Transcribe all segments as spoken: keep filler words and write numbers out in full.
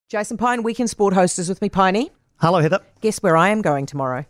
Jason Pine, Weekend Sport host, is with me. Piney. Hello, Heather. Guess where I am going tomorrow?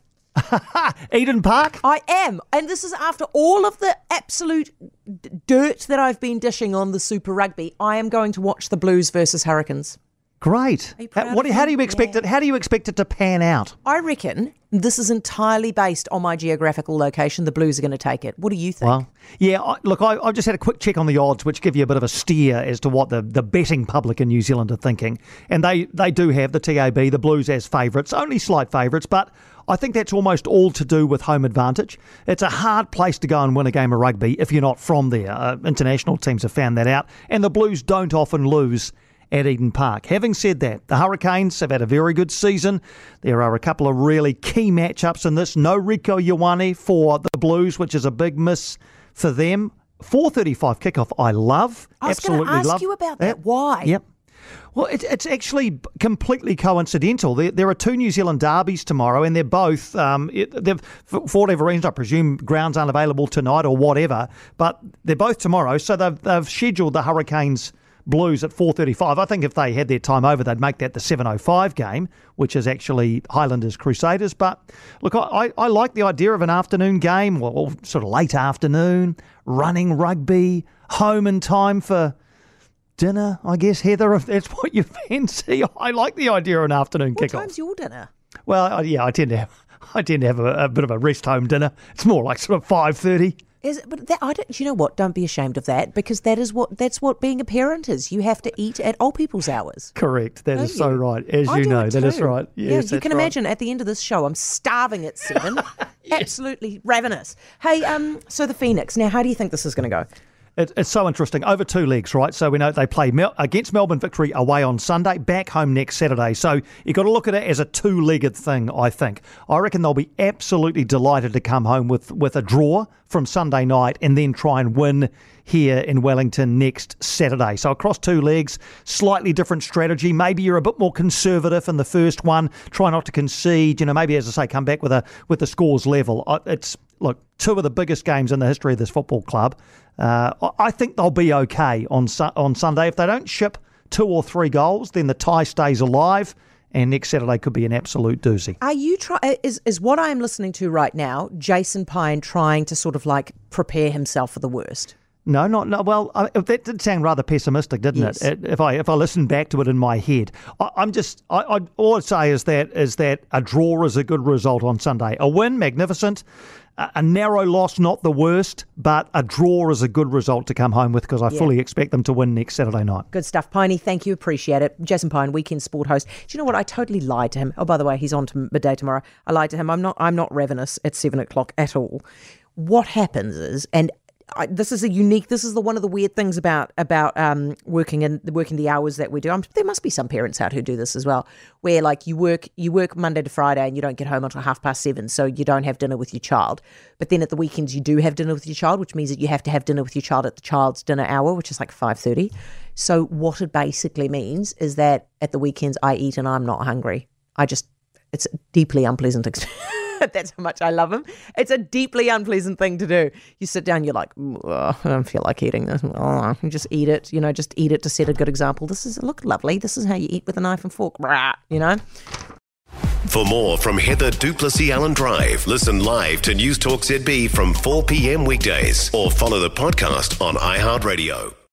Eden Park? I am. And this is after all of the absolute d- dirt that I've been dishing on the Super Rugby. I am going to watch the Blues versus Hurricanes. Great. Are you proud How, what, of how me? do you expect Yeah. it? How do you expect it to pan out? I reckon this is entirely based on my geographical location. The Blues are going to take it. What do you think? Well, yeah, I, look, I, I just had a quick check on the odds, which give you a bit of a steer as to what the, the betting public in New Zealand are thinking. And they, they do have the T A B, the Blues as favourites, only slight favourites, but I think that's almost all to do with home advantage. It's a hard place to go and win a game of rugby if you're not from there. Uh, international teams have found that out. And the Blues don't often lose at Eden Park. Having said that, the Hurricanes have had a very good season. There are a couple of really key matchups in this. No Rieko Ioane for the Blues, which is a big miss for them. four thirty-five kickoff, I love. I was Absolutely going to ask love. you about that. Why? Yep. Well, it, it's actually completely coincidental. There, there are two New Zealand derbies tomorrow, and they're both, um, it, they've, for whatever reason, I presume grounds aren't available tonight or whatever, but they're both tomorrow, so they've, they've scheduled the Hurricanes Blues at four thirty-five. I think if they had their time over, they'd make that the seven oh five game, which is actually Highlanders Crusaders. But look, I, I like the idea of an afternoon game, or, or sort of late afternoon, running rugby, home in time for dinner, I guess, Heather, if that's what you fancy. I like the idea of an afternoon What kickoff. time's your dinner? Well, I- yeah, I tend to have, I tend to have a, a bit of a rest home dinner. It's more like sort of five thirty. Is it, but that, I don't. You know what? Don't be ashamed of that, because that is what that's what being a parent is. You have to eat at old people's hours. Correct. That Don't is so you? right. As I you do know, it that is too. right. Yeah, Yes, you that's can right. imagine at the end of this show, I'm starving at seven, absolutely ravenous. Hey, um, so the Phoenix. Now, how do you think this is going to go? It, it's so interesting. Over two legs, right? So we know they play Mel- against Melbourne Victory away on Sunday, back home next Saturday. So you've got to look at it as a two-legged thing, I think. I reckon they'll be absolutely delighted to come home with, with a draw from Sunday night and then try and win here in Wellington next Saturday. So across two legs, slightly different strategy. Maybe you're a bit more conservative in the first one. Try not to concede. You know, maybe, as I say, come back with a with the scores level. I- It's look, two of the biggest games in the history of this football club. Uh, I I think they'll be okay on su- on Sunday. If they don't ship two or three goals, then the tie stays alive, and next Saturday could be an absolute doozy. Are you try? Is is what I'm listening to right now? Jason Pine trying to sort of like prepare himself for the worst. No, not no. Well, I, that did sound rather pessimistic, didn't Yes. it? If I if I listen back to it in my head, I, I'm just I, I all I'd say is that is that a draw is a good result on Sunday. A win, magnificent. A, a narrow loss, not the worst, but a draw is a good result to come home with, because I Yeah. fully expect them to win next Saturday night. Good stuff, Piney. Thank you, appreciate it. Jason Pine, Weekend Sport host. Do you know what? I totally lied to him. Oh, by the way, he's on to midday tomorrow. I lied to him. I'm not. I'm not ravenous at seven o'clock at all. What happens is, and I, this is a unique. This is the one of the weird things about about um, working in working the hours that we do. Um there must be some parents out who do this as well, where like you work you work Monday to Friday and you don't get home until half past seven, so you don't have dinner with your child. But then at the weekends you do have dinner with your child, which means that you have to have dinner with your child at the child's dinner hour, which is like five thirty. So what it basically means is that at the weekends I eat and I'm not hungry. I just it's a deeply unpleasant experience. That's how much I love him. It's a deeply unpleasant thing to do. You sit down, you're like, I don't feel like eating this. Oh, you just eat it, you know, just eat it to set a good example. This is, look, lovely. This is how you eat with a knife and fork, you know? For more from Heather Duplessis Allen Drive, listen live to News Talk Z B from four p.m. weekdays or follow the podcast on iHeartRadio.